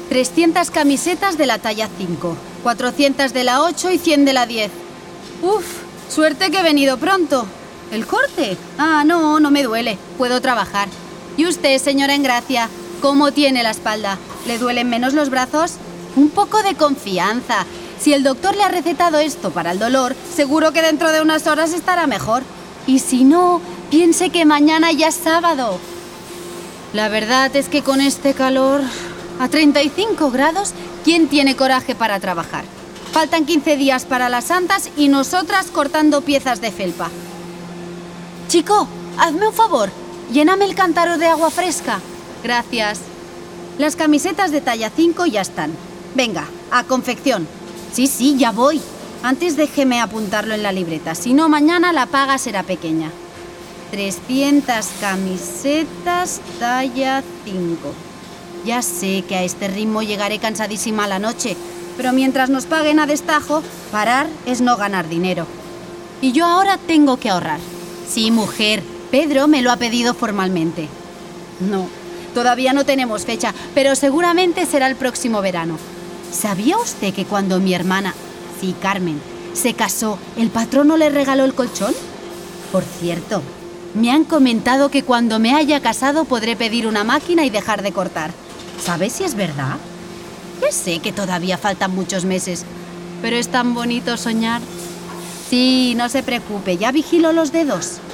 300 camisetas de la talla 5, 400 de la 8 y 100 de la 10. Uf, suerte que he venido pronto. ¿El corte? Ah, no me duele. Puedo trabajar. ¿Y usted, señora Engracia, cómo tiene la espalda? ¿Le duelen menos los brazos? Un poco de confianza. Si el doctor le ha recetado esto para el dolor, seguro que dentro de unas horas estará mejor. Y si no, piense que mañana ya es sábado. La verdad es que con este calor, a 35 grados, ¿quién tiene coraje para trabajar? Faltan 15 días para las santas y nosotras cortando piezas de felpa. Chico, hazme un favor, lléname el cántaro de agua fresca. Gracias. Las camisetas de talla 5 ya están. Venga, a confección. Sí, ya voy. Antes déjeme apuntarlo en la libreta, si no mañana la paga será pequeña. 300 camisetas talla 5. Ya sé que a este ritmo llegaré cansadísima a la noche, pero mientras nos paguen a destajo, parar es no ganar dinero. Y yo ahora tengo que ahorrar. Sí, mujer, Pedro me lo ha pedido formalmente. No, todavía no tenemos fecha, pero seguramente será el próximo verano. ¿Sabía usted que cuando mi hermana, sí, Carmen, se casó, el patrono le regaló el colchón? Por cierto, me han comentado que cuando me haya casado podré pedir una máquina y dejar de cortar. ¿Sabes si es verdad? Ya sé que todavía faltan muchos meses, pero es tan bonito soñar. Sí, no se preocupe, ya vigilo los dedos.